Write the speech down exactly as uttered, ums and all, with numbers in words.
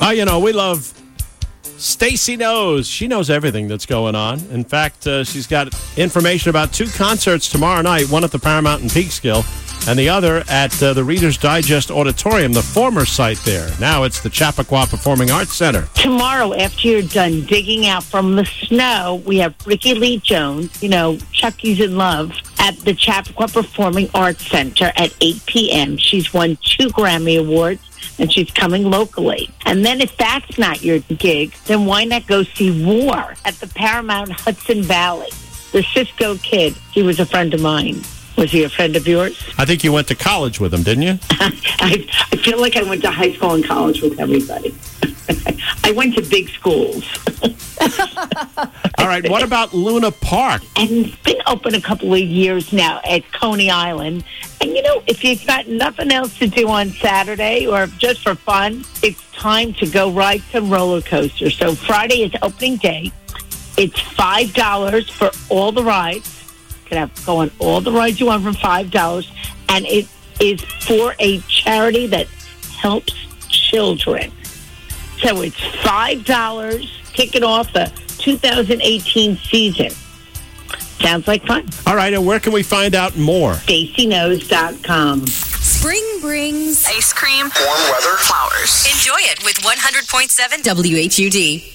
Oh, you know, we love Stacy Knows. She knows everything that's going on. In fact, uh, she's got information about two concerts tomorrow night, one at the Paramount in Peekskill and the other at uh, the Reader's Digest Auditorium, the former site there. Now it's the Chappaqua Performing Arts Center. Tomorrow, after you're done digging out from the snow, we have Ricky Lee Jones, you know, Chucky's in Love, at the Chappaqua Performing Arts Center at eight p.m. She's won two Grammy Awards, and she's coming locally. And then if that's not your gig, then why not go see War at the Paramount Hudson Valley? The Cisco Kid, he was a friend of mine. Was he a friend of yours? I think you went to college with him, didn't you? I, I feel like I went to high school and college with everybody. I went to big schools. All right, what about Luna Park? And it's been open a couple of years now at Coney Island. And, you know, if you've got nothing else to do on Saturday or just for fun, it's time to go ride some roller coasters. So Friday is opening day. It's five dollars for all the rides. You can have, go on all the rides you want for five dollars. And it is for a charity that helps children. So it's five dollars kicking off the two thousand eighteen season. Sounds like fun. All right, and where can we find out more? Stacy Knows dot com. Spring brings ice cream, warm weather, flowers. Enjoy it with one hundred point seven W H U D.